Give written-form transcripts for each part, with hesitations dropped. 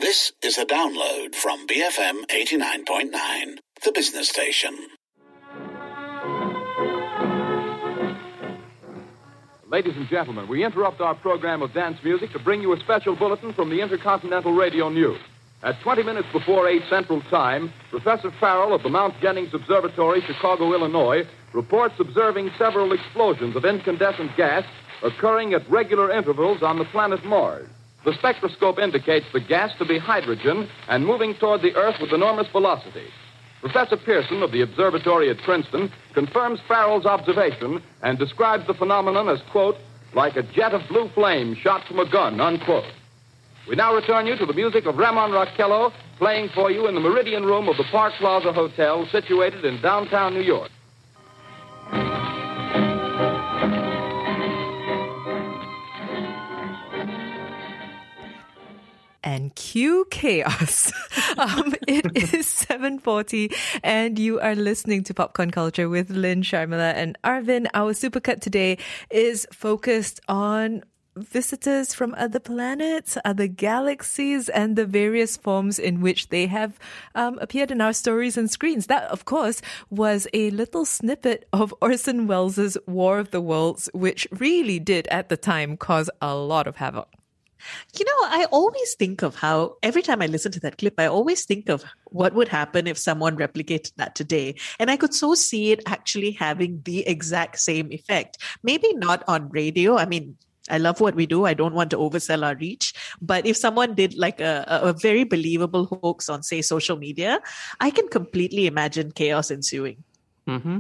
This is a download from BFM 89.9, the business station. Ladies and gentlemen, we interrupt our program of dance music to bring you a special bulletin from the Intercontinental Radio News. At 20 minutes before 8 Central Time, Professor Farrell of the Mount Jennings Observatory, Chicago, Illinois, reports observing several explosions of incandescent gas occurring at regular intervals on the planet Mars. The spectroscope indicates the gas to be hydrogen and moving toward the Earth with enormous velocity. Professor Pearson of the observatory at Princeton confirms Farrell's observation and describes the phenomenon as, quote, like a jet of blue flame shot from a gun, unquote. We now return you to the music of Ramon Raquello, playing for you in the Meridian Room of the Park Plaza Hotel, situated in downtown New York. And cue chaos. It is 7:40 and you are listening to Popcorn Culture with Lynn Sharmila and Arvin. Our supercut today is focused on visitors from other planets, other galaxies, and the various forms in which they have appeared in our stories and screens. That, of course, was a little snippet of Orson Welles' War of the Worlds, which really did, at the time, cause a lot of havoc. You know, I always think of how, every time I listen to that clip, I always think of what would happen if someone replicated that today. And I could so see it actually having the exact same effect. Maybe not on radio. I mean, I love what we do. I don't want to oversell our reach. But if someone did like a very believable hoax on, say, social media, I can completely imagine chaos ensuing. Mm-hmm.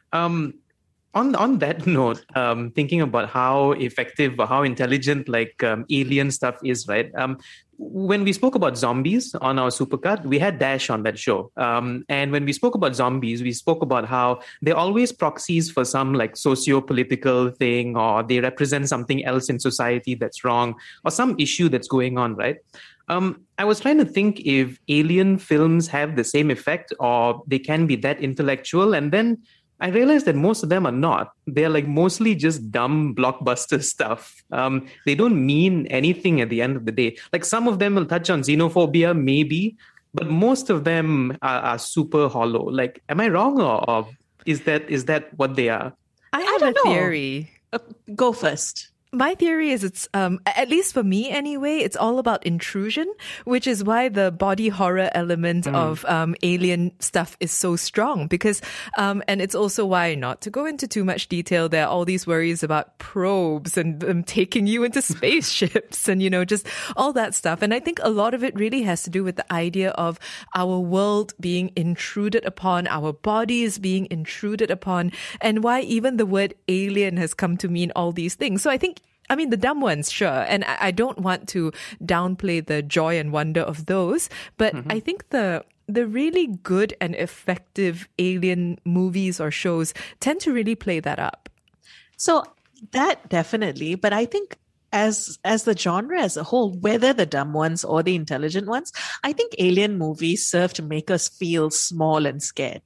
On that note, thinking about how effective or how intelligent alien stuff is, right? When we spoke about zombies on our Supercut, we had Dash on that show. And when we spoke about zombies, we spoke about how they're always proxies for some socio-political thing, or they represent something else in society that's wrong, or some issue that's going on, right? I was trying to think if alien films have the same effect, or they can be that intellectual, and then I realized that most of them are not. They're mostly just dumb blockbuster stuff. They don't mean anything at the end of the day. Some of them will touch on xenophobia, maybe, but most of them are super hollow. Am I wrong, or is that what they are? I have a theory. Go first. My theory is it's, at least for me anyway, it's all about intrusion, which is why the body horror element of alien stuff is so strong. Because, and it's also why, not to go into too much detail, there are all these worries about probes and taking you into spaceships and, just all that stuff. And I think a lot of it really has to do with the idea of our world being intruded upon, our bodies being intruded upon, and why even the word alien has come to mean all these things. So I mean, the dumb ones, sure. And I don't want to downplay the joy and wonder of those. But I think the really good and effective alien movies or shows tend to really play that up. So that definitely. But I think as the genre as a whole, whether the dumb ones or the intelligent ones, I think alien movies serve to make us feel small and scared.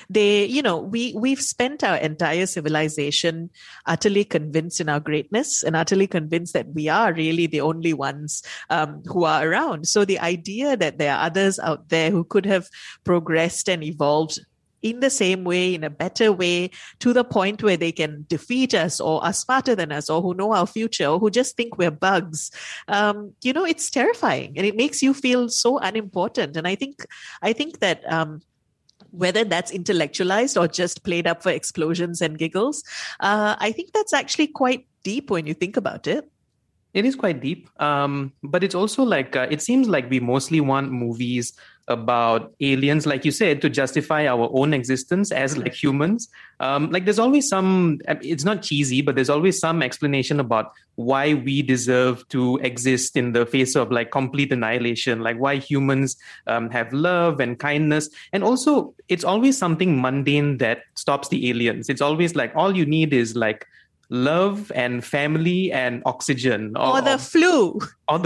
We've spent our entire civilization utterly convinced in our greatness and utterly convinced that we are really the only ones who are around. So the idea that there are others out there who could have progressed and evolved in the same way, in a better way, to the point where they can defeat us or are smarter than us or who know our future or who just think we're bugs. It's terrifying and it makes you feel so unimportant. And I think that whether that's intellectualized or just played up for explosions and giggles, I think that's actually quite deep when you think about it. It is quite deep, but it's also it seems like we mostly want movies about aliens, like you said, to justify our own existence as humans. There's always it's not cheesy, but there's always some explanation about why we deserve to exist in the face of complete annihilation, why humans have love and kindness. And also it's always something mundane that stops the aliens. It's always all you need is love and family and oxygen, or the flu,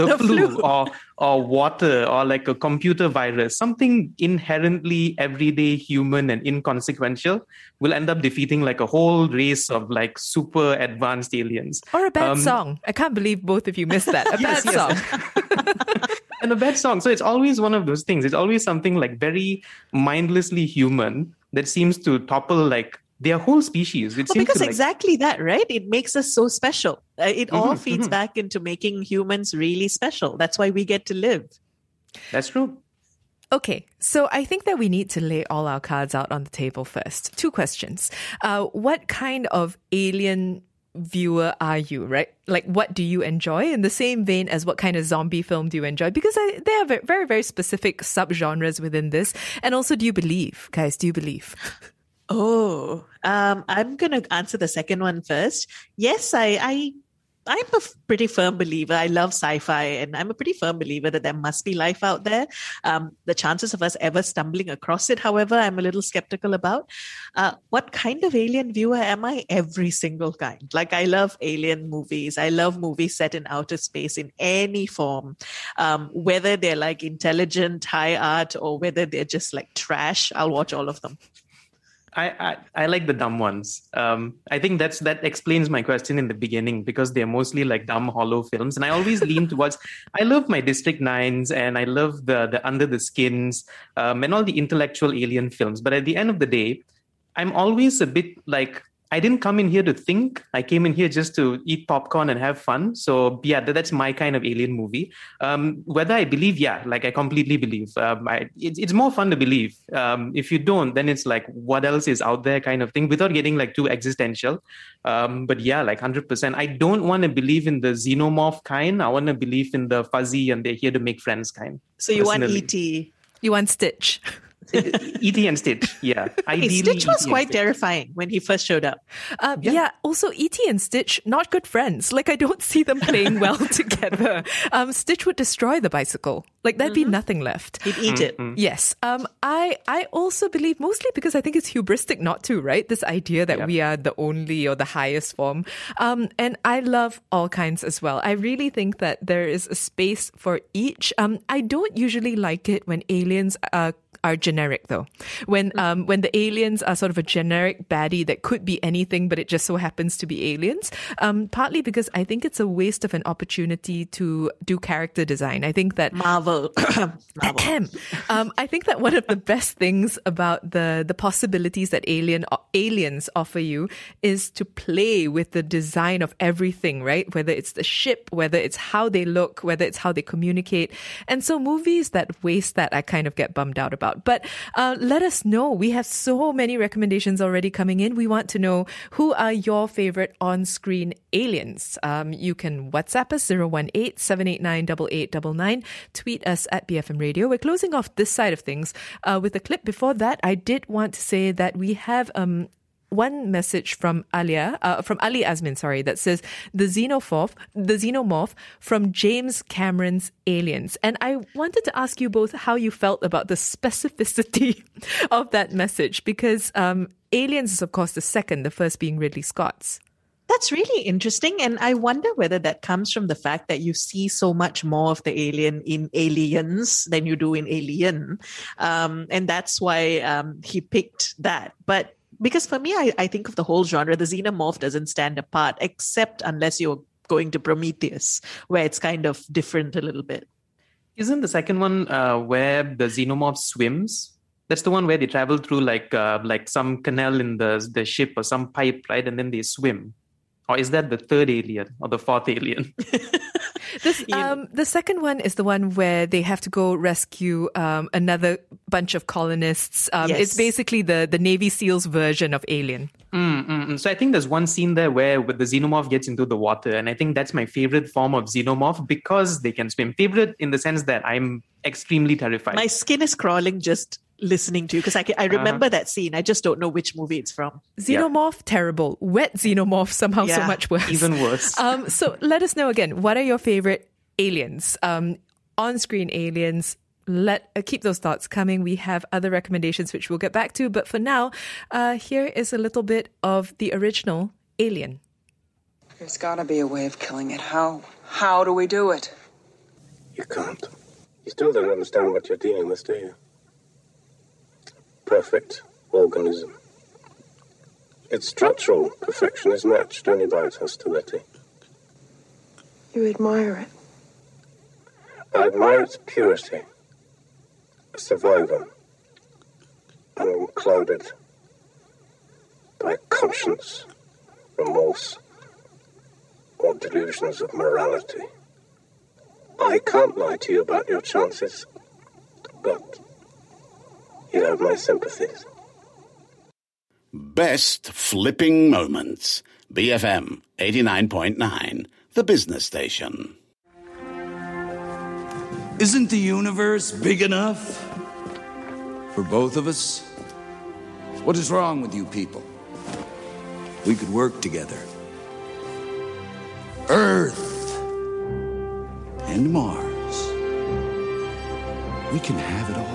or water, or a computer virus. Something inherently everyday human and inconsequential will end up defeating a whole race of super advanced aliens. Or a bad song. I can't believe both of you missed that. A bad song. And a bad song. So it's always one of those things. It's always something like very mindlessly human that seems to topple like their whole species. Because exactly that, right? It makes us so special. It all feeds back into making humans really special. That's why we get to live. That's true. Okay, so I think that we need to lay all our cards out on the table first. 2 questions. What kind of alien viewer are you, right? Like, what do you enjoy? In the same vein as what kind of zombie film do you enjoy? Because there are very, very specific subgenres within this. And also, do you believe? Guys, do you believe? I'm going to answer the second one first. Yes, I'm a pretty firm believer. I love sci-fi, and I'm a pretty firm believer that there must be life out there. The chances of us ever stumbling across it, however, I'm a little skeptical about. What kind of alien viewer am I? Every single kind. Like, I love alien movies. I love movies set in outer space in any form. Whether they're like intelligent, high art, or whether they're just like trash, I'll watch all of them. I like the dumb ones. I think that explains my question in the beginning, because they're mostly like dumb, hollow films. And I always lean towards, I love my District 9s and I love the Under the Skins and all the intellectual alien films. But at the end of the day, I'm always a bit like, I didn't come in here to think. I came in here just to eat popcorn and have fun. So yeah, that's my kind of alien movie. Whether I believe, I completely believe. It's more fun to believe. If you don't, then it's like, what else is out there kind of thing, without getting like too existential. But yeah, like 100%. I don't want to believe in the xenomorph kind. I want to believe in the fuzzy and they're here to make friends kind. So you want E.T.? You want Stitch? E.T. and Stitch, yeah. Ideally, Stitch was quite terrifying when he first showed up. Also E.T. and Stitch, not good friends. Like, I don't see them playing well together. Stitch would destroy the bicycle. Like, there'd be nothing left. He'd eat it. Yes. I also believe, mostly because I think it's hubristic not to, right? This idea that we are the only or the highest form. And I love all kinds as well. I really think that there is a space for each. I don't usually like it when aliens are generic, though. When the aliens are sort of a generic baddie that could be anything, but it just so happens to be aliens. Partly because I think it's a waste of an opportunity to do character design. I think that Marvel. I think that one of the best things about the possibilities that aliens offer you is to play with the design of everything, right? Whether it's the ship, whether it's how they look, whether it's how they communicate. And so movies that waste that, I kind of get bummed out about. But let us know. We have so many recommendations already coming in. We want to know, who are your favorite on-screen aliens? You can WhatsApp us 018-789-8899. Tweet us at BFM Radio. We're closing off this side of things with a clip. Before that, I did want to say that we have one message from Ali Azmin, that says the xenomorph from James Cameron's Aliens. And I wanted to ask you both how you felt about the specificity of that message, because Aliens is, of course, the second, the first being Ridley Scott's. That's really interesting. And I wonder whether that comes from the fact that you see so much more of the alien in Aliens than you do in Alien. And that's why he picked that. But because for me, I think of the whole genre, the xenomorph doesn't stand apart, except unless you're going to Prometheus, where it's kind of different a little bit. Isn't the second one where the xenomorph swims? That's the one where they travel through like some canal in the ship or some pipe, right? And then they swim. Or is that the third alien or the fourth alien? The second one is the one where they have to go rescue another bunch of colonists. Yes. It's basically the Navy SEALs version of Alien. So I think there's one scene there where the xenomorph gets into the water. And I think that's my favorite form of xenomorph, because they can swim. Favorite in the sense that I'm extremely terrified. My skin is crawling just listening to you, because I remember that scene. I just don't know which movie it's from. Xenomorph, terrible. Wet xenomorph, somehow so much worse. Even worse. So let us know again, what are your favorite aliens? On-screen aliens. Keep those thoughts coming. We have other recommendations which we'll get back to. But for now, here is a little bit of the original Alien. There's got to be a way of killing it. How? How do we do it? You can't. You still don't understand what you're dealing with, do you? Perfect organism. Its structural perfection is matched only by its hostility. You admire it. I admire its purity. A survivor, unclouded by conscience, remorse, or delusions of morality. I can't lie to you about your chances, but you have my sympathies. Best flipping moments. BFM 89.9, the business station. Isn't the universe big enough for both of us? What is wrong with you people? We could work together. Earth and Mars. We can have it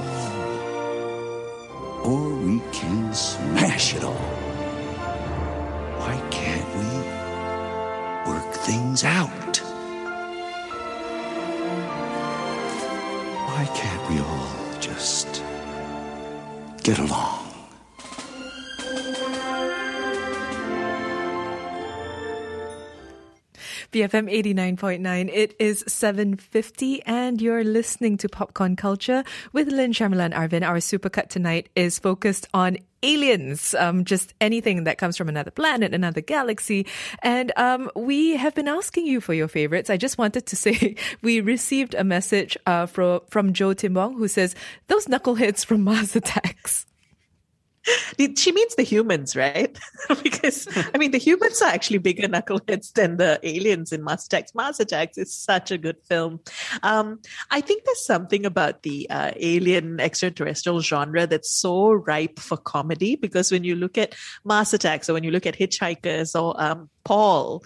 all. Or we can smash it all. Why can't we work things out? Why can't we all just get along? BFM 89.9. It is 7:50 and you're listening to Popcorn Culture with Lynn, Sharmila and Arvin. Our supercut tonight is focused on aliens, just anything that comes from another planet, another galaxy. And we have been asking you for your favorites. I just wanted to say we received a message from Joe Timbong who says, those knuckleheads from Mars Attacks. She means the humans, right? Because, I mean, the humans are actually bigger knuckleheads than the aliens in Mars Attacks. Mars Attacks is such a good film. I think there's something about the alien extraterrestrial genre that's so ripe for comedy, because when you look at Mars Attacks or when you look at Hitchhikers or Paul,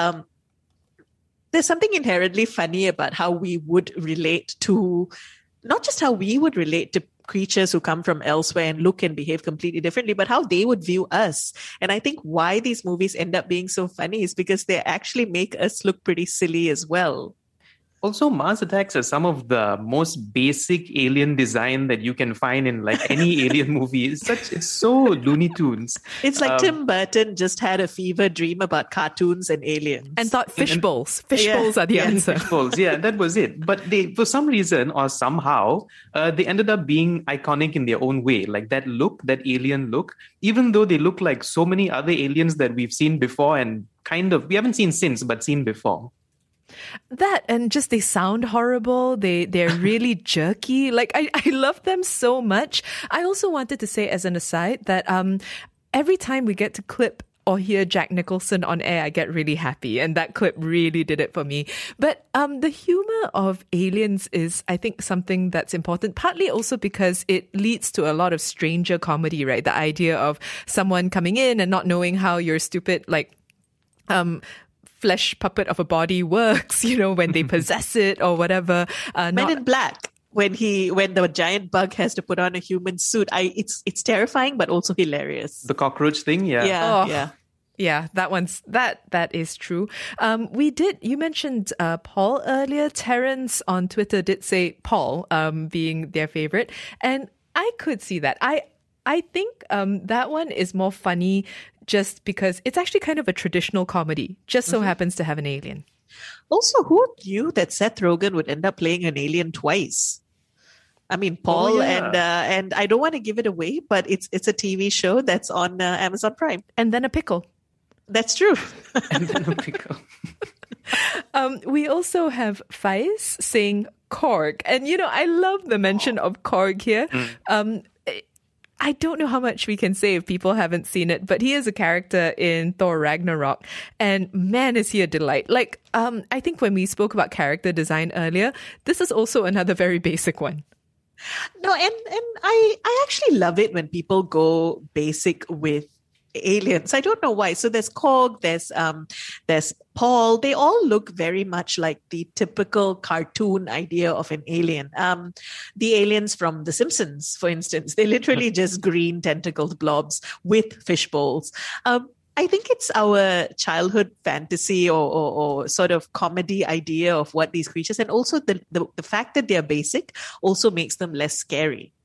there's something inherently funny about how we would relate to, not just how we would relate to creatures who come from elsewhere and look and behave completely differently, but how they would view us. And I think why these movies end up being so funny is because they actually make us look pretty silly as well. Also, Mars Attacks are some of the most basic alien design that you can find in like any alien movie. It's so Looney Tunes. It's like Tim Burton just had a fever dream about cartoons and aliens. And thought fish bowls. Fish bowls are the answer. Fish bowls, yeah, that was it. But they, for some reason or somehow, they ended up being iconic in their own way. Like that look, that alien look, even though they look like so many other aliens that we've seen before and we haven't seen since, but seen before. That, and just they sound horrible. They're really jerky. Like I love them so much. I also wanted to say as an aside that every time we get to clip or hear Jack Nicholson on air, I get really happy. And that clip really did it for me. But the humor of aliens is, I think, something that's important, partly also because it leads to a lot of stranger comedy, right? The idea of someone coming in and not knowing how your stupid, flesh puppet of a body works, when they possess it or whatever. Men in Black, when the giant bug has to put on a human suit, it's terrifying but also hilarious. The cockroach thing, yeah. Yeah, that is true. You mentioned Paul earlier. Terrence on Twitter did say Paul being their favorite, and I could see that. I think that one is more funny just because it's actually kind of a traditional comedy, just so happens to have an alien. Also, who knew that Seth Rogen would end up playing an alien twice? I mean, Paul and I don't want to give it away, but it's a TV show that's on Amazon Prime. And then a pickle. That's true. And then a pickle. We also have Faiz saying Korg. And, I love the mention of Korg here. I don't know how much we can say if people haven't seen it, but he is a character in Thor Ragnarok. And man, is he a delight. I think when we spoke about character design earlier, this is also another very basic one. No, and I actually love it when people go basic with aliens. I don't know why. So there's Korg, there's Paul. They all look very much like the typical cartoon idea of an alien. The aliens from The Simpsons, for instance, they're literally just green tentacled blobs with fish bowls. I think it's our childhood fantasy or sort of comedy idea of what these creatures, and also the fact that they're basic also makes them less scary.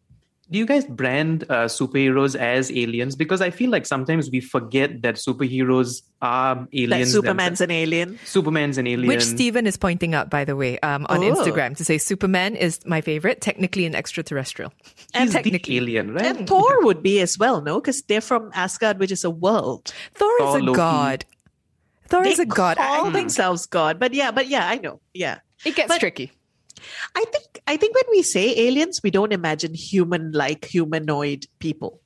Do you guys brand superheroes as aliens? Because I feel like sometimes we forget that superheroes are aliens. That Superman's an alien. Superman's an alien. Which Stephen is pointing out, by the way, on Instagram to say Superman is my favorite, technically an extraterrestrial. He's technically the alien, right? And Thor would be as well, no? Because they're from Asgard, which is a world. Thor is a Loki. god. Thor is a god. Call themselves god, but yeah, I know. Yeah, It gets tricky. I think when we say aliens, we don't imagine human-like, humanoid people.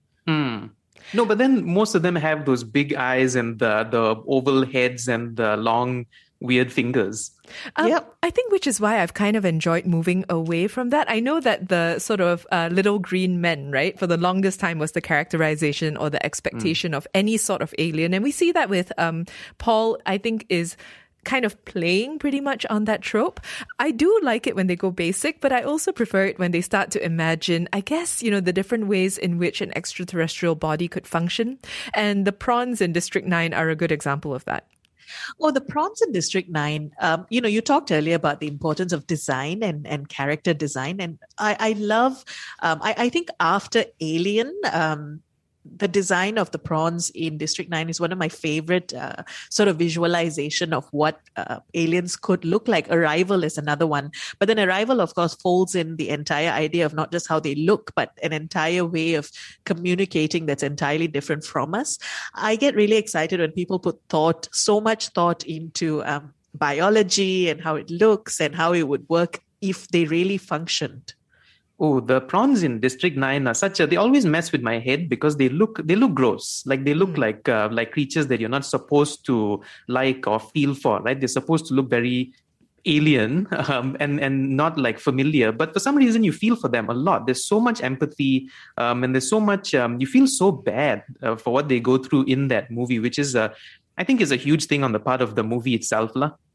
No, but then most of them have those big eyes and the oval heads and the long, weird fingers. Yep. I think which is why I've kind of enjoyed moving away from that. I know that the sort of little green men, right, for the longest time was the characterization or the expectation of any sort of alien. And we see that with Paul, I think, is kind of playing pretty much on that trope. I do like it when they go basic, but I also prefer it when they start to imagine, I guess, you know, the different ways in which an extraterrestrial body could function. And the prawns in District 9 are a good example of that. Oh, the prawns in District 9, you talked earlier about the importance of design and character design. And I love, I think after Alien, the design of the prawns in District 9 is one of my favorite sort of visualization of what aliens could look like. Arrival is another one. But then Arrival, of course, folds in the entire idea of not just how they look, but an entire way of communicating that's entirely different from us. I get really excited when people put so much thought into biology and how it looks and how it would work if they really functioned. Oh, the prawns in District 9 are they always mess with my head because they look gross. Like they look like creatures that you're not supposed to like or feel for, right? They're supposed to look very alien and not like familiar. But for some reason, you feel for them a lot. There's so much empathy and there's so much, you feel so bad for what they go through in that movie, which is, I think is a huge thing on the part of the movie itself.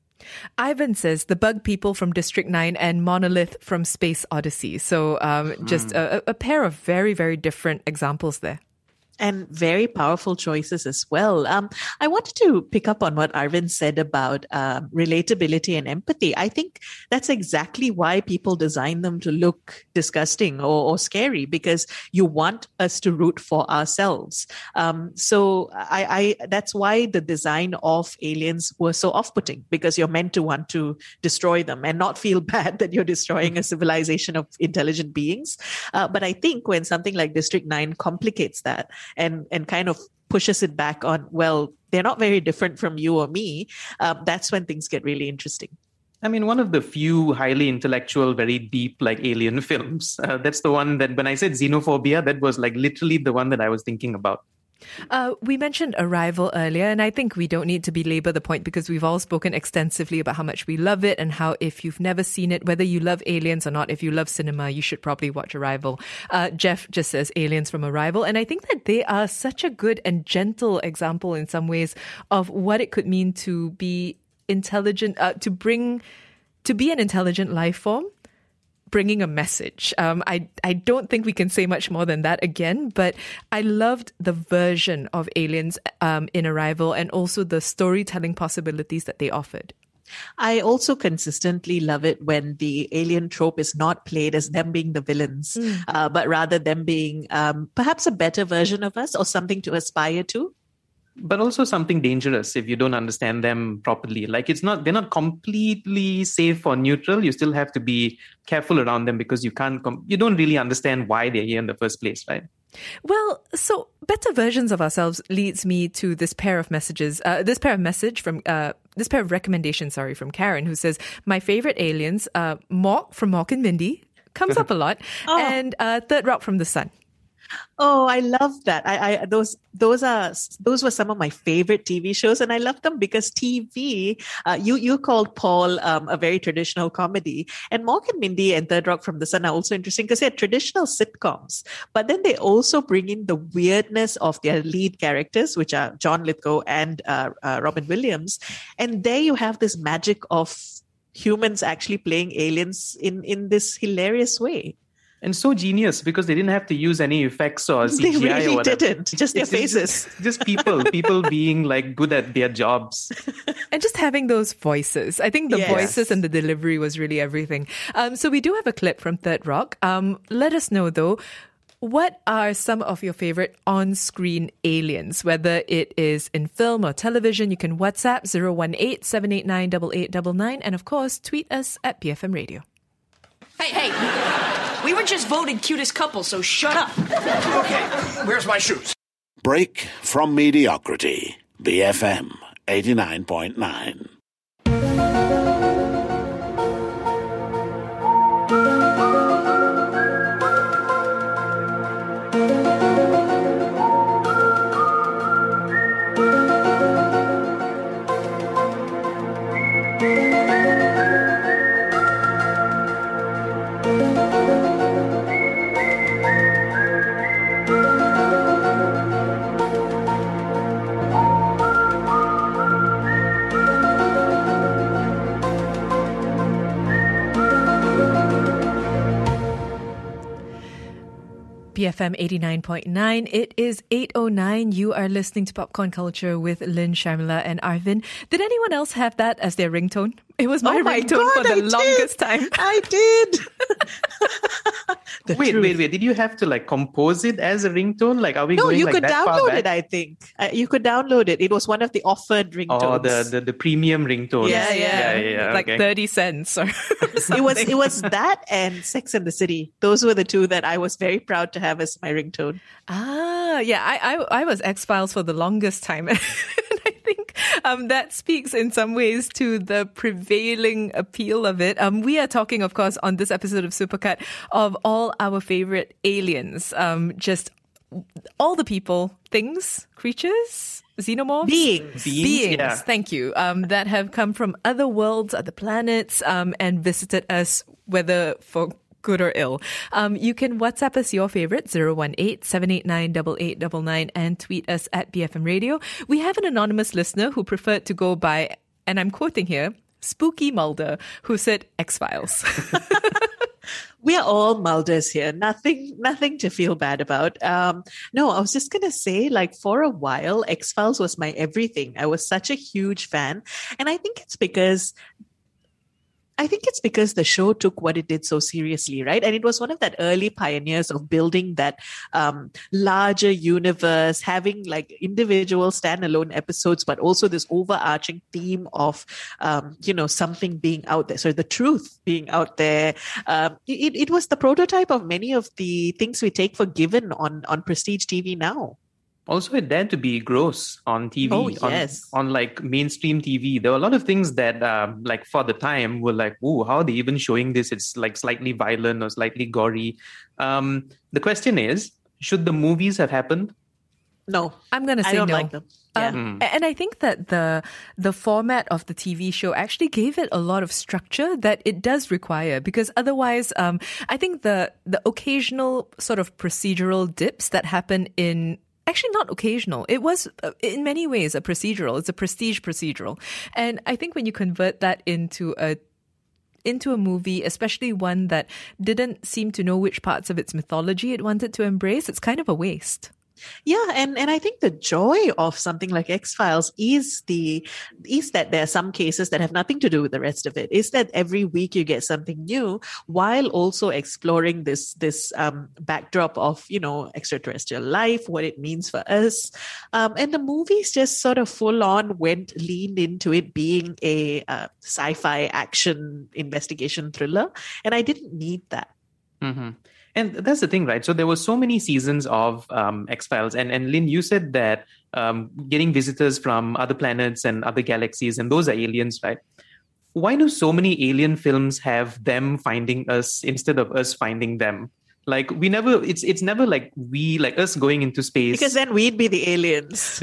Ivan says the bug people from District 9 and Monolith from Space Odyssey. So just a pair of very, very different examples there. And very powerful choices as well. I wanted to pick up on what Arvind said about relatability and empathy. I think that's exactly why people design them to look disgusting or scary, because you want us to root for ourselves. So I that's why the design of aliens were so off-putting, because you're meant to want to destroy them and not feel bad that you're destroying a civilization of intelligent beings. But I think when something like District 9 complicates that, and kind of pushes it back on, well, they're not very different from you or me, that's when things get really interesting. I mean, one of the few highly intellectual, very deep, like alien films. That's the one that when I said xenophobia, that was like literally the one that I was thinking about. We mentioned Arrival earlier, and I think we don't need to belabor the point because we've all spoken extensively about how much we love it and how if you've never seen it, whether you love aliens or not, if you love cinema, you should probably watch Arrival. Jeff just says aliens from Arrival. And I think that they are such a good and gentle example in some ways of what it could mean to be intelligent, to be an intelligent life form, bringing a message. I don't think we can say much more than that again, but I loved the version of aliens in Arrival and also the storytelling possibilities that they offered. I also consistently love it when the alien trope is not played as them being the villains, but rather them being perhaps a better version of us or something to aspire to. But also something dangerous if you don't understand them properly. Like they're not completely safe or neutral. You still have to be careful around them because you don't really understand why they're here in the first place, right? Well, so better versions of ourselves leads me to this pair of recommendations, from Karen, who says, my favorite aliens, Mork from Mork and Mindy, comes up a lot, and Third Rock from the Sun. Oh, I love that. Those were some of my favorite TV shows, and I love them because TV. You called Paul a very traditional comedy, and Mork and Mindy and Third Rock from the Sun are also interesting because they're traditional sitcoms, but then they also bring in the weirdness of their lead characters, which are John Lithgow and Robin Williams, and there you have this magic of humans actually playing aliens in this hilarious way. And so genius because they didn't have to use any effects or CGI They really or whatever. didn't. Just their faces. Just people being like good at their jobs. And just having those voices. I think the Yes. voices and the delivery was really everything. So we do have a clip from Third Rock. Let us know, though, what are some of your favorite on-screen aliens, whether it is in film or television? You can WhatsApp 018-789-8899 and, of course, tweet us at BFM Radio. Hey, we were just voted cutest couple, so shut up. Okay, where's my shoes? Break from mediocrity. BFM 89.9. BFM 89.9. It is 8:09. You are listening to Popcorn Culture with Lynn, Sharmila and Arvin. Did anyone else have that as their ringtone? It was my ringtone for the longest time. I did. Wait. Did you have to like compose it as a ringtone? Like, are we No, going you like could that far download back? it, I think. You could download it. It was one of the offered ringtones. Oh, the premium ringtone. Yeah. Like okay. 30 cents or It was that and Sex and the City. Those were the two that I was very proud to have as my ringtone. I was X-Files for the longest time. And I think that speaks in some ways to the prevailing appeal of it. We are talking, of course, on this episode of Supercut of all our favorite aliens. Just all the people, things, creatures, xenomorphs? Beings. Yeah. Thank you. That have come from other worlds, other planets, and visited us, whether for good or ill. You can WhatsApp us your favorite, 018-789-8899, and tweet us at BFM Radio. We have an anonymous listener who preferred to go by, and I'm quoting here, Spooky Mulder, who said X-Files. We are all Mulders here. Nothing to feel bad about. No, I was just going to say, like, for a while, X-Files was my everything. I was such a huge fan. And I think it's because the show took what it did so seriously, right? And it was one of that early pioneers of building that larger universe, having like individual standalone episodes, but also this overarching theme of, something being out there. So the truth being out there. It was the prototype of many of the things we take for given on prestige TV now. Also, it dared to be gross on TV. Oh, yes. On like mainstream TV. There were a lot of things that, like for the time, were like, "Ooh, how are they even showing this? It's like slightly violent or slightly gory." The question is, should the movies have happened? No, I'm going to say I don't no. like them. Yeah. And I think that the format of the TV show actually gave it a lot of structure that it does require, because otherwise, I think the occasional sort of procedural dips that happen in. Actually, not occasional. It was, in many ways, a procedural. It's a prestige procedural. And I think when you convert that into a movie, especially one that didn't seem to know which parts of its mythology it wanted to embrace, it's kind of a waste. Yeah, and I think the joy of something like X-Files is that there are some cases that have nothing to do with the rest of it. Is that every week you get something new while also exploring this backdrop of, extraterrestrial life, what it means for us. And the movies just sort of full on leaned into it being a sci-fi action investigation thriller. And I didn't need that. Mm-hmm. And that's the thing, right? So there were so many seasons of X-Files. And Lynn, you said that getting visitors from other planets and other galaxies, and those are aliens, right? Why do so many alien films have them finding us instead of us finding them? Like it's never like we, like us going into space. Because then we'd be the aliens.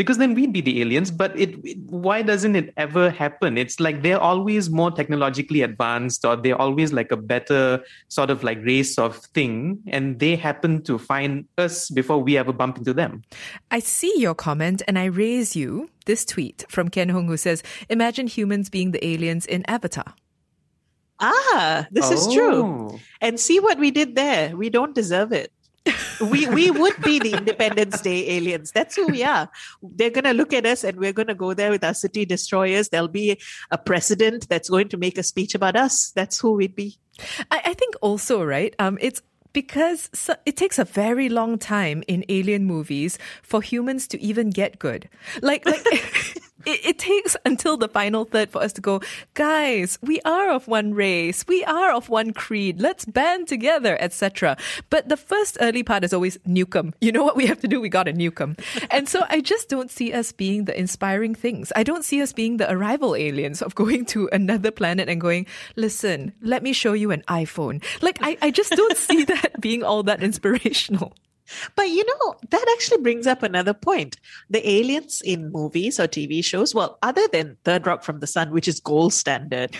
But why doesn't it ever happen? It's like they're always more technologically advanced, or they're always like a better sort of like race of thing. And they happen to find us before we ever bump into them. I see your comment and I raise you this tweet from Ken Hong, who says, imagine humans being the aliens in Avatar. This is true. And see what we did there. We don't deserve it. We would be the Independence Day aliens. That's who we are. They're going to look at us and we're going to go there with our city destroyers. There'll be a president that's going to make a speech about us. That's who we'd be. I think also, right, it's because it takes a very long time in alien movies for humans to even get good. Like it takes until the final third for us to go, guys, we are of one race, we are of one creed, let's band together, etc. But the first early part is always nuke 'em. You know what we have to do? We got to nuke 'em. And so I just don't see us being the inspiring things. I don't see us being the arrival aliens of going to another planet and going, listen, let me show you an iPhone. Like, I just don't see that being all that inspirational. But that actually brings up another point. The aliens in movies or TV shows, well, other than Third Rock from the Sun, which is gold standard,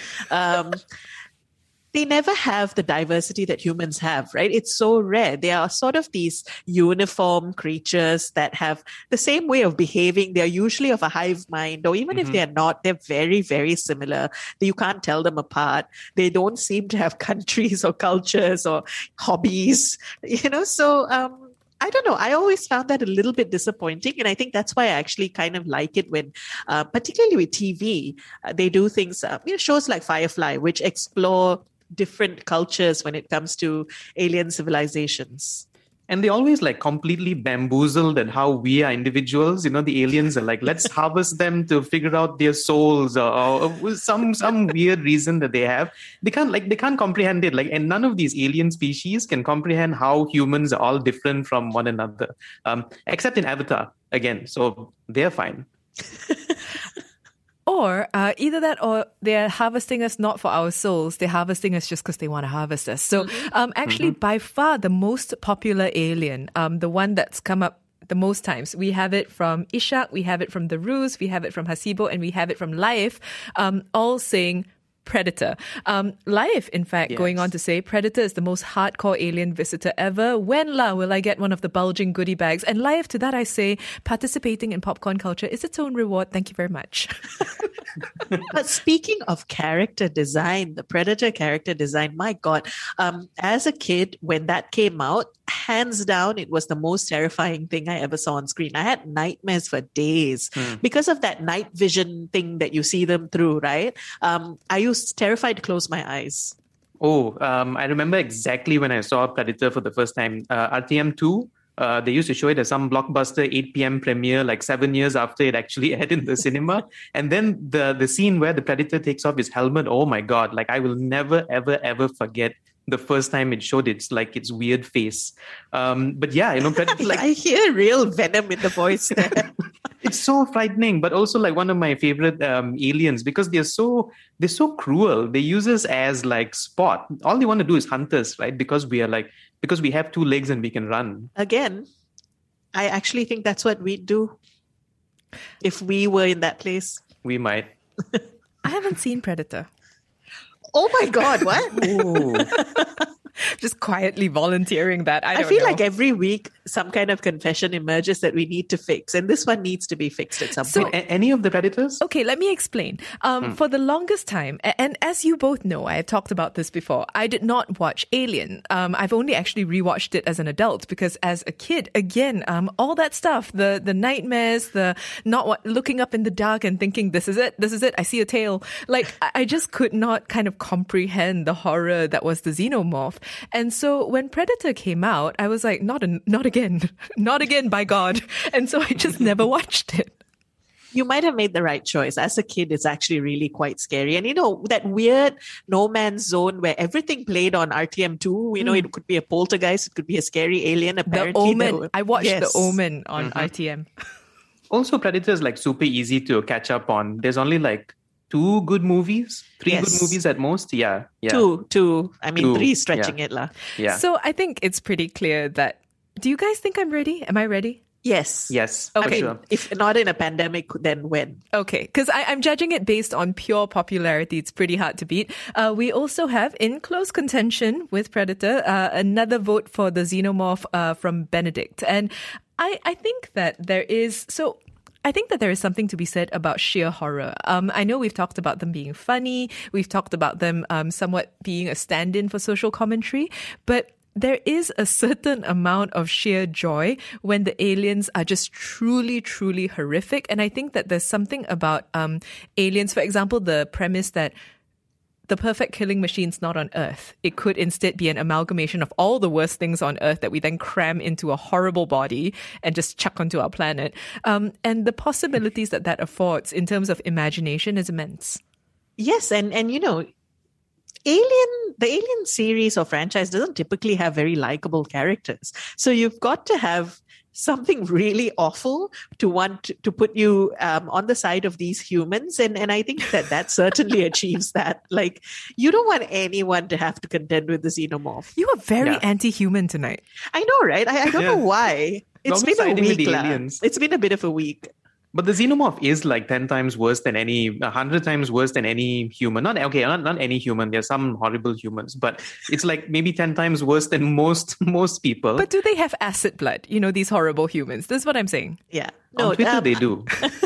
they never have the diversity that humans have, right? It's so rare. They are sort of these uniform creatures that have the same way of behaving. They're usually of a hive mind, or even if they're not, they're very, very similar. You can't tell them apart. They don't seem to have countries or cultures or hobbies, so I don't know. I always found that a little bit disappointing. And I think that's why I actually kind of like it when, particularly with TV, they do things, shows like Firefly, which explore different cultures when it comes to alien civilizations. And they always completely bamboozled at how we are individuals. The aliens are like, let's harvest them to figure out their souls or some weird reason that they have. They can't comprehend it. And none of these alien species can comprehend how humans are all different from one another, except in Avatar again. So they're fine. Or either that or they're harvesting us not for our souls. They're harvesting us just because they want to harvest us. So actually, by far, the most popular alien, the one that's come up the most times, we have it from Ishak, we have it from The Ruse, we have it from Hasibo, and we have it from Laif, all saying Predator. Laif, in fact, going on to say, Predator is the most hardcore alien visitor ever. When will I get one of the bulging goodie bags? And Laif, to that I say, participating in popcorn culture is its own reward. Thank you very much. But speaking of character design, the Predator character design, my God, as a kid, when that came out, hands down, it was the most terrifying thing I ever saw on screen. I had nightmares for days because of that night vision thing that you see them through, right? I was terrified to close my eyes. I remember exactly when I saw Predator for the first time. RTM 2, they used to show it as some blockbuster 8 p.m. premiere, 7 years after it actually aired in the cinema. And then the scene where the Predator takes off his helmet, oh my God, I will never, ever, ever forget the first time it showed its weird face. But yeah, Predator, I hear real venom in the voice there. It's so frightening, but also one of my favorite aliens because they're so cruel. They use us as sport. All they want to do is hunt us, right? Because we have 2 legs and we can run. Again, I actually think that's what we'd do if we were in that place. We might. I haven't seen Predator. Oh my God, what? Just quietly volunteering that. I feel know. like every week some kind of confession emerges that we need to fix. And this one needs to be fixed at some point. Any of the Predators? Okay, let me explain. For the longest time, and as you both know, I have talked about this before, I did not watch Alien. I've only actually rewatched it as an adult because as a kid, again, all that stuff, the nightmares, the not looking up in the dark and thinking, this is it, I see a tail. I just could not kind of comprehend the horror that was the xenomorph. And so when Predator came out, I was like, not again, not again, by God. And so I just never watched it. You might have made the right choice. As a kid, it's actually really quite scary. And that weird no man's zone where everything played on RTM2, it could be a poltergeist, it could be a scary alien. Apparently, The Omen. I watched The Omen on RTM. Also, Predator is super easy to catch up on. There's only 2 good movies, 3 good movies at most. Yeah. 2. I mean, 3 stretching it lah. Yeah. So I think it's pretty clear that. Do you guys think I'm ready? Am I ready? Yes. Okay. Sure. If not in a pandemic, then when? Okay, because I'm judging it based on pure popularity. It's pretty hard to beat. We also have in close contention with Predator another vote for the xenomorph from Benedict, and I think that there is so. I think that there is something to be said about sheer horror. I know we've talked about them being funny. We've talked about them somewhat being a stand-in for social commentary, but there is a certain amount of sheer joy when the aliens are just truly, truly horrific. And I think that there's something about aliens, for example, the premise that the perfect killing machine's not on Earth. It could instead be an amalgamation of all the worst things on Earth that we then cram into a horrible body and just chuck onto our planet. And the possibilities that affords in terms of imagination is immense. Yes, and you know, the Alien series or franchise doesn't typically have very likable characters. So you've got to have something really awful to want to put you on the side of these humans. And I think that certainly achieves that. Like, you don't want anyone to have to contend with the xenomorph. You are very anti-human tonight. I know, right? I don't know why. It's been a week. It's been a bit of a week. But the xenomorph is like 10 times worse than 100 times worse than any human. Not any human. There are some horrible humans, but it's like maybe 10 times worse than most people. But do they have acid blood? You know, these horrible humans. This is what I'm saying. Yeah. On Twitter, they do.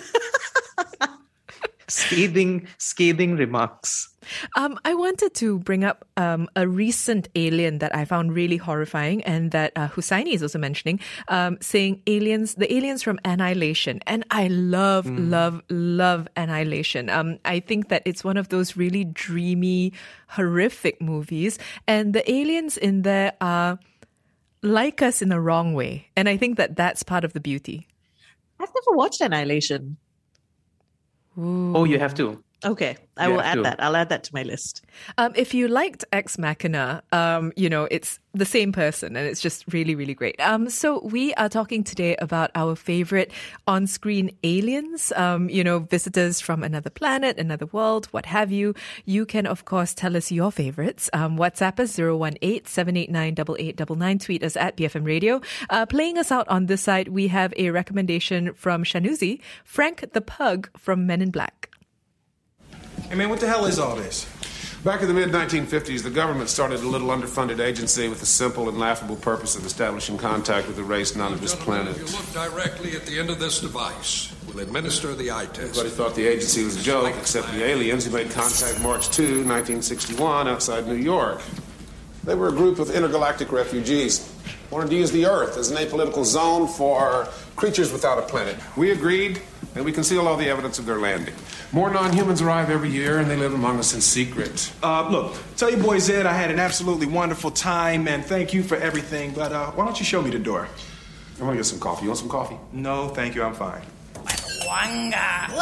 Scathing remarks. I wanted to bring up a recent alien that I found really horrifying, and that Hussaini is also mentioning, saying the aliens from Annihilation. And I love Annihilation. I think that it's one of those really dreamy, horrific movies. And the aliens in there are like us in the wrong way. And I think that that's part of the beauty. I've never watched Annihilation. Ooh. Oh, you have to. Okay, I will add that. I'll add that to my list. If you liked Ex Machina, you know, it's the same person and it's just really, really great. So we are talking today about our favorite on-screen aliens, you know, visitors from another planet, another world, what have you. You can, of course, tell us your favorites. WhatsApp us 018-789-8899. Tweet us at BFM Radio. Playing us out on this side, we have a recommendation from Shanuzi, Frank the Pug from Men in Black. Hey man, what the hell is all this? Back in the mid-1950s, the government started a little underfunded agency with the simple and laughable purpose of establishing contact with a race none of this planet. If you look directly at the end of this device, we'll administer the eye test. Everybody thought the agency was a joke, except the aliens who made contact March 2, 1961, outside New York. They were a group of intergalactic refugees, wanted to use the Earth as an apolitical zone for creatures without a planet. We agreed, and we concealed all the evidence of their landing. More non-humans arrive every year, and they live among us in secret. Look, tell your boy Zed I had an absolutely wonderful time, and thank you for everything, but why don't you show me the door? I want to get some coffee. You want some coffee? No, thank you, I'm fine. Wanga!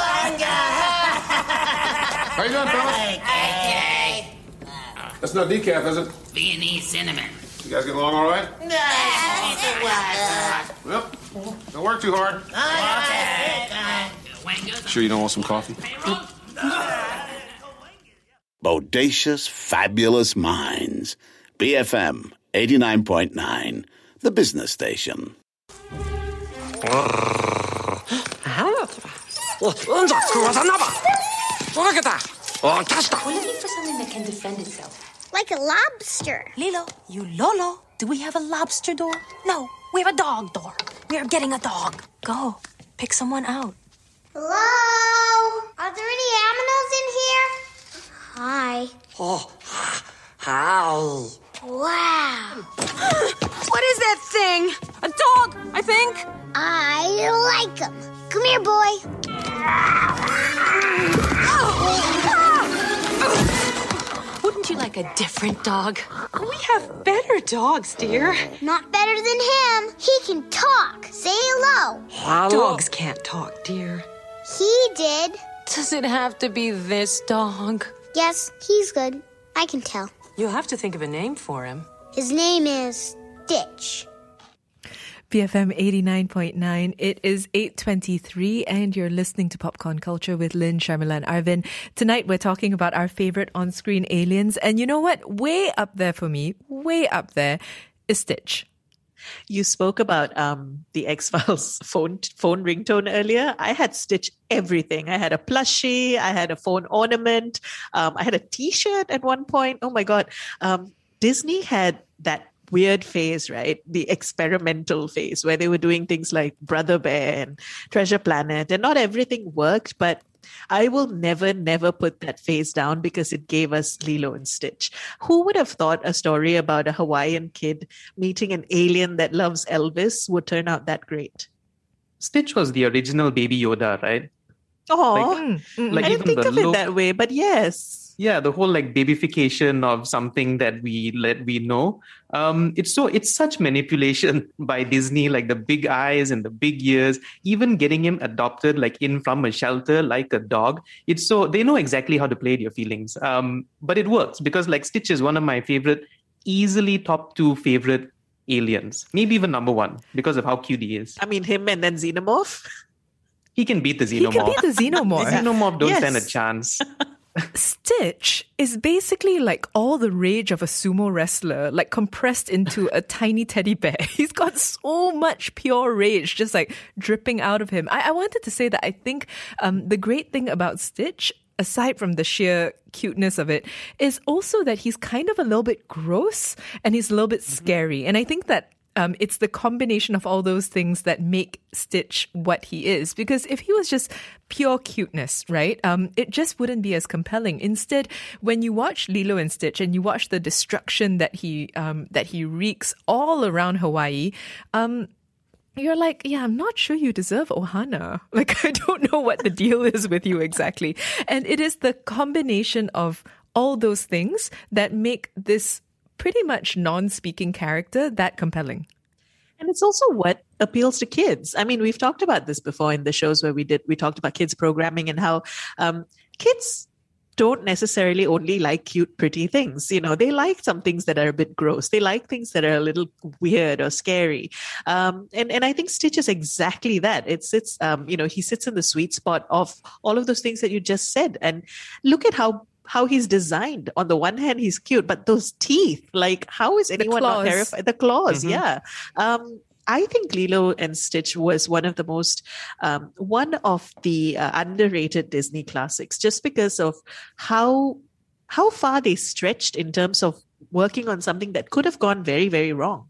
How you doing, fellas? Hey. That's no decaf, is it? Viennese cinnamon. You guys get along all right? Well, don't work too hard. Sure you don't want some coffee? Bodacious, fabulous minds. BFM 89.9, the business station. We're looking for something that can defend itself. Like a lobster. Lilo, you Lolo, do we have a lobster door? No, we have a dog door. We are getting a dog. Go, pick someone out. Hello? Are there any animals in here? Hi. Oh, hi. Wow. What is that thing? A dog, I think. I like them. Come here, boy. Wouldn't you like a different dog? We have better dogs, dear. Not better than him. He can talk. Say hello. Dogs can't talk, dear. He did. Does it have to be this dog? Yes, he's good. I can tell. You'll have to think of a name for him. His name is Stitch. BFM 89.9. It is 8:23 and you're listening to Popcorn Culture with Lynn, Sharmila and Arvin. Tonight we're talking about our favorite on-screen aliens. And you know what? Way up there for me, way up there is Stitch. You spoke about the X-Files phone ringtone earlier. I had Stitch everything. I had a plushie. I had a phone ornament. I had a T-shirt at one point. Oh my God. Disney had that weird phase, right? The experimental phase where they were doing things like Brother Bear and Treasure Planet, and not everything worked, but I will never put that phase down because it gave us Lilo and Stitch. Who would have thought a story about a Hawaiian kid meeting an alien that loves Elvis would turn out that great? Stitch was the original Baby Yoda, right? Oh, I didn't think of it that way, but yes. Yeah, the whole like babification of something that we know. It's such manipulation by Disney, like the big eyes and the big ears, even getting him adopted like in from a shelter like a dog. It's so they know exactly how to play your feelings. But it works because like Stitch is one of my favorite, easily top 2 favorite aliens, maybe even number 1 because of how cute he is. I mean, him and then Xenomorph. He can beat the Xenomorph. The Xenomorph don't stand a chance. Stitch is basically like all the rage of a sumo wrestler, like compressed into a tiny teddy bear. He's got so much pure rage just like dripping out of him. I wanted to say that I think the great thing about Stitch, aside from the sheer cuteness of it, is also that he's kind of a little bit gross and he's a little bit scary. And I think that it's the combination of all those things that make Stitch what he is. Because if he was just pure cuteness, right, it just wouldn't be as compelling. Instead, when you watch Lilo and Stitch and you watch the destruction that he wreaks all around Hawaii, you're like, yeah, I'm not sure you deserve Ohana. Like, I don't know what the deal is with you exactly. And it is the combination of all those things that make this pretty much non-speaking character that compelling. And it's also what appeals to kids. I mean, we've talked about this before in the shows where we talked about kids programming and how kids don't necessarily only like cute, pretty things. You know, they like some things that are a bit gross. They like things that are a little weird or scary. And I think Stitch is exactly that. He sits in the sweet spot of all of those things that you just said. And look at how he's designed. On the one hand, he's cute, but those teeth, like, how is anyone not terrified? The claws, yeah. I think Lilo and Stitch was one of the underrated Disney classics, just because of how far they stretched in terms of working on something that could have gone very, very wrong.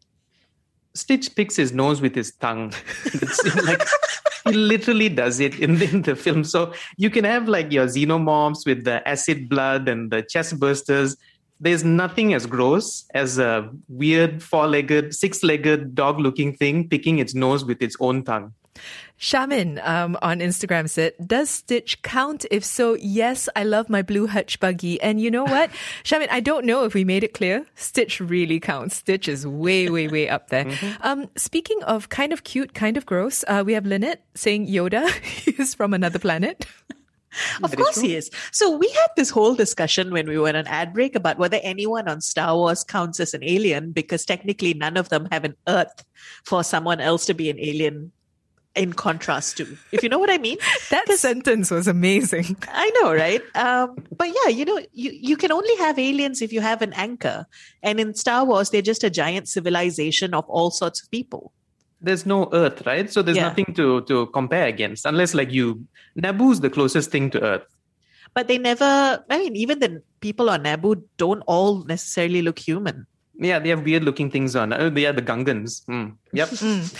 Stitch picks his nose with his tongue. It's like he literally does it in the film. So you can have like your xenomorphs with the acid blood and the chest bursters. There's nothing as gross as a weird 4-legged, 6-legged dog-looking thing picking its nose with its own tongue. Shamin on Instagram said, does Stitch count? If so, yes, I love my blue hutch buggy. And you know what? Shamin, I don't know if we made it clear. Stitch really counts. Stitch is way, way, way up there. Speaking of kind of cute, kind of gross, we have Lynette saying Yoda is from another planet. Of course he is. So we had this whole discussion when we were on an ad break about whether anyone on Star Wars counts as an alien, because technically none of them have an Earth for someone else to be an alien in contrast to, if you know what I mean. That sentence was amazing. I know, right? But yeah, you can only have aliens if you have an anchor. And in Star Wars, they're just a giant civilization of all sorts of people. There's no Earth, right? So there's nothing to compare against, unless like Naboo's the closest thing to Earth. But they never, even the people on Naboo don't all necessarily look human. Yeah, they have weird looking things on. Oh, they are the Gungans. Yep.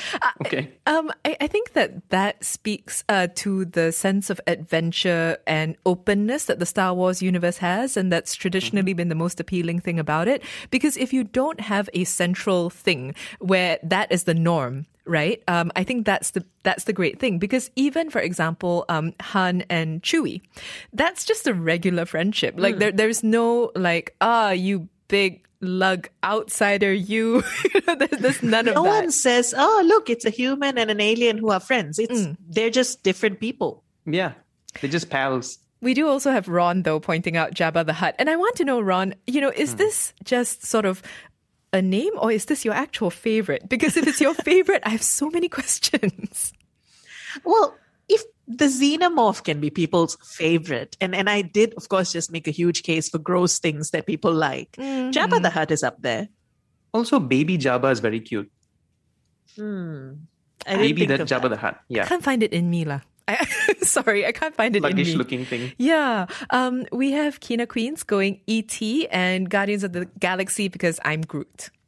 Okay. I think that speaks to the sense of adventure and openness that the Star Wars universe has, and that's traditionally been the most appealing thing about it. Because if you don't have a central thing where that is the norm, right? I think that's the great thing, because even, for example, Han and Chewie, that's just a regular friendship. Like there's no like, you big lug outsider, you. There's none of that. No one says, oh, look, it's a human and an alien who are friends. They're just different people. Yeah, they're just pals. We do also have Ron, though, pointing out Jabba the Hutt. And I want to know, Ron, is this just sort of a name, or is this your actual favorite? Because if it's your favorite, I have so many questions. Well, if the xenomorph can be people's favorite, and I did, of course, just make a huge case for gross things that people like. Jabba the Hutt is up there. Also, baby Jabba is very cute. Maybe that Jabba the Hutt. Yeah. I can't find it in me, lah. Sorry, I can't find it in me. Sluggish looking thing. Yeah. We have Kina Queens going E.T. and Guardians of the Galaxy because I'm Groot.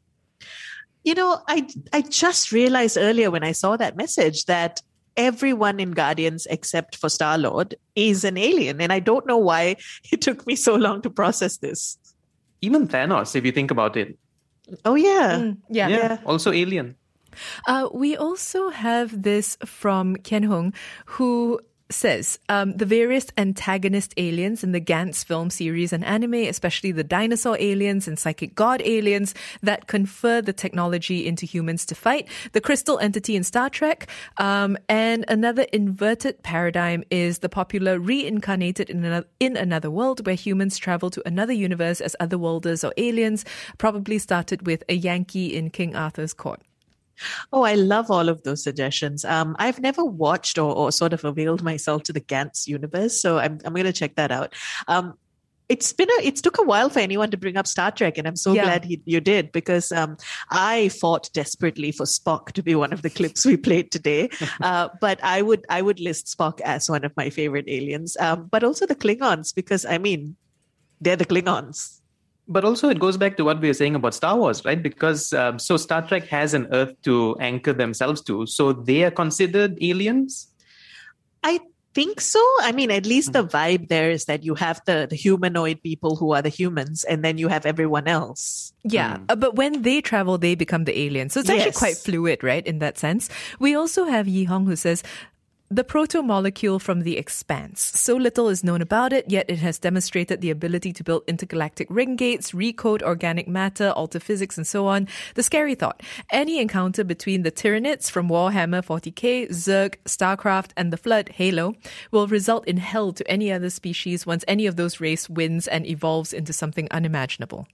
I just realized earlier when I saw that message that everyone in Guardians except for Star-Lord is an alien. And I don't know why it took me so long to process this. Even Thanos, if you think about it. Oh, yeah. Yeah. Also alien. We also have this from Ken Hong, who says the various antagonist aliens in the Gantz film series and anime, especially the dinosaur aliens and psychic god aliens that confer the technology into humans to fight, the crystal entity in Star Trek, and another inverted paradigm is the popular reincarnated in another world, where humans travel to another universe as otherworlders or aliens, probably started with a Yankee in King Arthur's court. Oh, I love all of those suggestions. I've never watched or sort of availed myself to the Gantz universe, so I'm going to check that out. It took a while for anyone to bring up Star Trek, and I'm so glad you did, because I fought desperately for Spock to be one of the clips we played today. But I would list Spock as one of my favorite aliens, but also the Klingons, because they're the Klingons. But also it goes back to what we were saying about Star Wars, right? Because so Star Trek has an Earth to anchor themselves to. So they are considered aliens? I think so. I mean, at least the vibe there is that you have the humanoid people who are the humans, and then you have everyone else. Yeah, but when they travel, they become the aliens. So it's actually quite fluid, right, in that sense. We also have Yi Hong, who says, the proto-molecule from The Expanse. So little is known about it, yet it has demonstrated the ability to build intergalactic ring gates, recode organic matter, alter physics, and so on. The scary thought: any encounter between the Tyranids from Warhammer 40k, Zerg, StarCraft, and the Flood, Halo, will result in hell to any other species once any of those race wins and evolves into something unimaginable.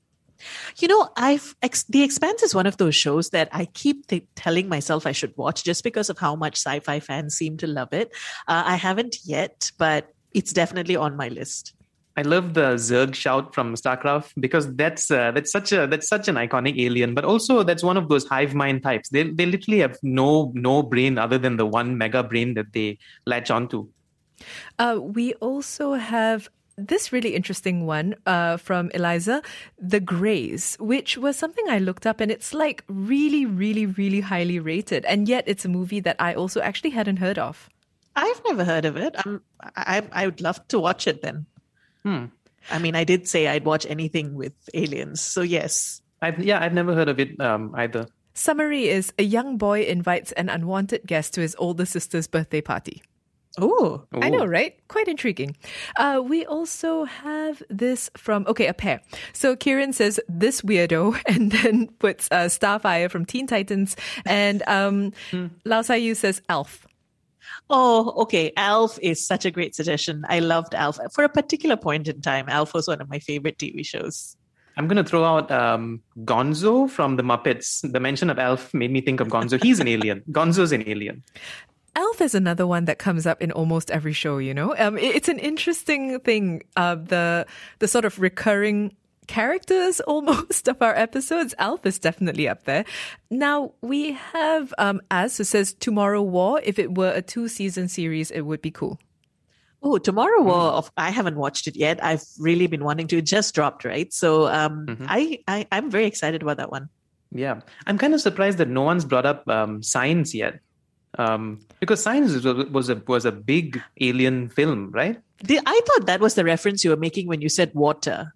The Expanse is one of those shows that I keep telling myself I should watch just because of how much sci-fi fans seem to love it. I haven't yet, but it's definitely on my list. I love the Zerg shout from StarCraft, because that's such an iconic alien, but also that's one of those hive mind types. They literally have no brain other than the one mega brain that they latch onto. We also have this really interesting one from Eliza, The Greys, which was something I looked up, and it's like really, really, really highly rated. And yet it's a movie that I also actually hadn't heard of. I've never heard of it. I would love to watch it then. I mean, I did say I'd watch anything with aliens. So yes. I've never heard of it either. Summary is: a young boy invites an unwanted guest to his older sister's birthday party. Oh, I know, right? Quite intriguing. We also have this from, a pair. So Kieran says, this weirdo, and then puts Starfire from Teen Titans. And Lao Sai says, Alf. Oh, okay. Alf is such a great suggestion. I loved Alf. For a particular point in time, Alf was one of my favorite TV shows. I'm going to throw out Gonzo from the Muppets. The mention of Alf made me think of Gonzo. He's an alien. Gonzo's an alien. Alf is another one that comes up in almost every show, It's an interesting thing, the sort of recurring characters almost of our episodes. Alf is definitely up there. Now, we have Az, who says, Tomorrow War, if it were a 2-season series, it would be cool. Oh, Tomorrow War, I haven't watched it yet. I've really been wanting to. It just dropped, right? So I'm very excited about that one. Yeah. I'm kind of surprised that no one's brought up Signs yet. Because Signs was a big alien film, right? I thought that was the reference you were making when you said water.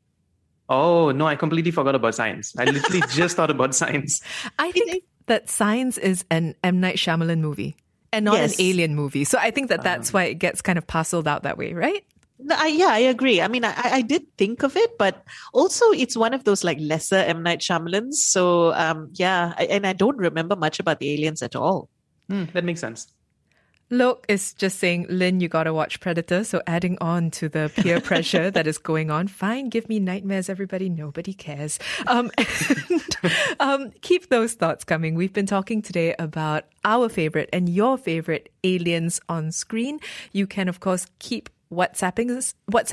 Oh, no, I completely forgot about Signs. I literally just thought about Signs. I think that Signs is an M. Night Shyamalan movie and not an alien movie. So I think that's why it gets kind of parceled out that way, right? I agree. I mean, I did think of it, but also it's one of those like lesser M. Night Shyamalans. So and I don't remember much about the aliens at all. That makes sense. Lok is just saying, Lynn, you gotta watch Predator. So adding on to the peer pressure that is going on. Fine, give me nightmares, everybody. Nobody cares. Keep those thoughts coming. We've been talking today about our favorite and your favorite aliens on screen. You can, of course, keep WhatsApping us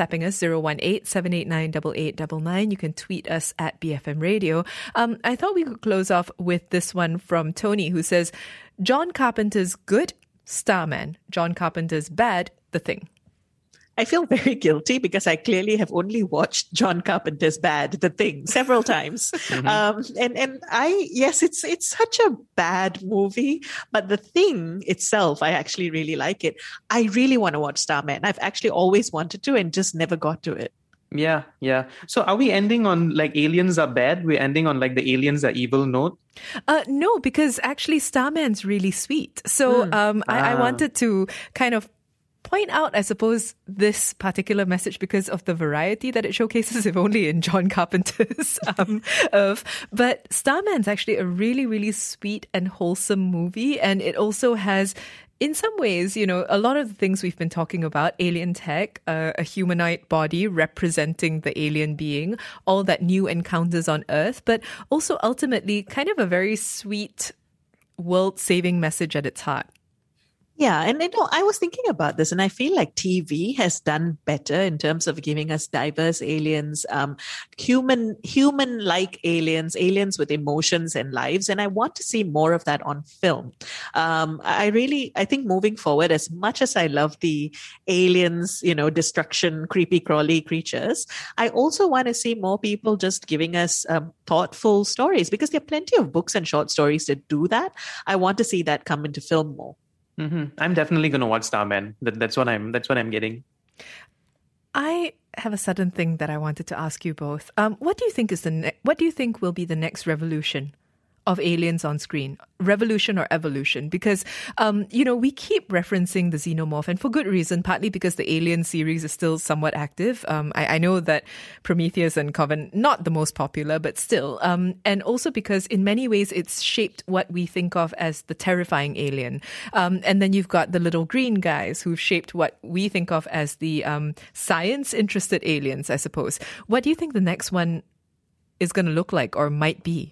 018-789-8899. You can tweet us at BFM Radio. I thought we could close off with this one from Tony, who says, John Carpenter's good, Starman. John Carpenter's bad, The Thing. I feel very guilty because I clearly have only watched John Carpenter's The Thing, several times. Yes, it's such a bad movie, but The Thing itself, I actually really like it. I really want to watch Starman. I've actually always wanted to and just never got to it. Yeah. So are we ending on like aliens are bad? We're ending on like the aliens are evil note? No, because actually Starman's really sweet. So I wanted to kind of point out, I suppose, this particular message because of the variety that it showcases, if only in John Carpenter's earth. But Starman's actually a really, really sweet and wholesome movie. And it also has, in some ways, you know, a lot of the things we've been talking about, alien tech, a humanoid body representing the alien being, all that new encounters on Earth, but also ultimately kind of a very sweet world-saving message at its heart. Yeah, and I was thinking about this, and I feel like TV has done better in terms of giving us diverse aliens, human-like aliens with emotions and lives, and I want to see more of that on film. I think moving forward, as much as I love the aliens, destruction, creepy crawly creatures, I also want to see more people just giving us thoughtful stories, because there are plenty of books and short stories that do that. I want to see that come into film more. Mm-hmm. I'm definitely going to watch Starman. That's what I'm getting. I have a sudden thing that I wanted to ask you both. What do you think what do you think will be the next revolution of aliens on screen? Revolution or evolution? Because, we keep referencing the xenomorph, and for good reason, partly because the Alien series is still somewhat active. I know that Prometheus and Covenant, not the most popular, but still. And also because in many ways it's shaped what we think of as the terrifying alien. And then you've got the little green guys who've shaped what we think of as the science-interested aliens, I suppose. What do you think the next one is going to look like or might be?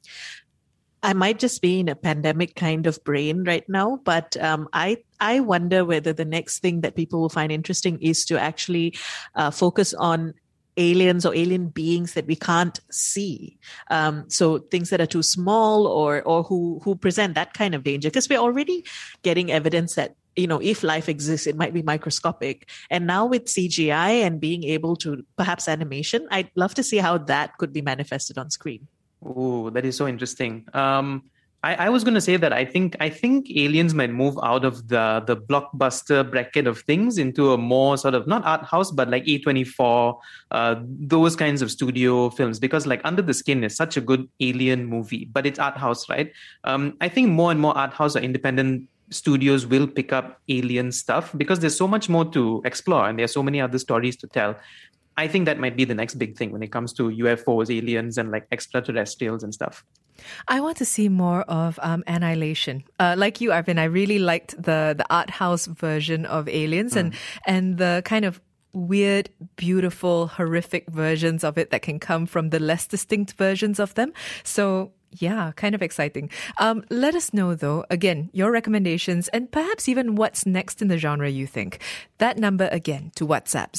I might just be in a pandemic kind of brain right now, but I wonder whether the next thing that people will find interesting is to actually focus on aliens or alien beings that we can't see. So things that are too small or who present that kind of danger, because we're already getting evidence that, if life exists, it might be microscopic. And now with CGI and being able to perhaps animation, I'd love to see how that could be manifested on screen. Oh, that is so interesting. I was going to say that I think aliens might move out of the blockbuster bracket of things into a more sort of not art house, but like A24, those kinds of studio films, because like Under the Skin is such a good alien movie, but it's art house, right? I think more and more art house or independent studios will pick up alien stuff because there's so much more to explore and there are so many other stories to tell. I think that might be the next big thing when it comes to UFOs, aliens, and like extraterrestrials and stuff. I want to see more of Annihilation. Like you, Arvind, I really liked the art house version of Aliens and the kind of weird, beautiful, horrific versions of it that can come from the less distinct versions of them. So yeah, kind of exciting. Let us know, though, again, your recommendations and perhaps even what's next in the genre you think. That number again to WhatsApp,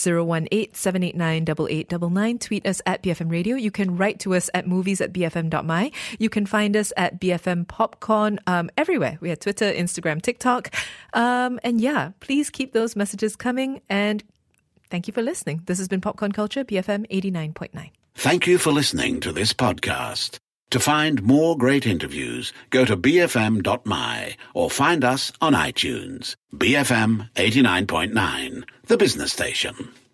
018-789-8899. Tweet us at BFM Radio. You can write to us at movies@bfm.my. You can find us at BFM Popcorn everywhere. We have Twitter, Instagram, TikTok. And yeah, please keep those messages coming. And thank you for listening. This has been Popcorn Culture, BFM 89.9. Thank you for listening to this podcast. To find more great interviews, go to bfm.my or find us on iTunes. BFM 89.9, the business station.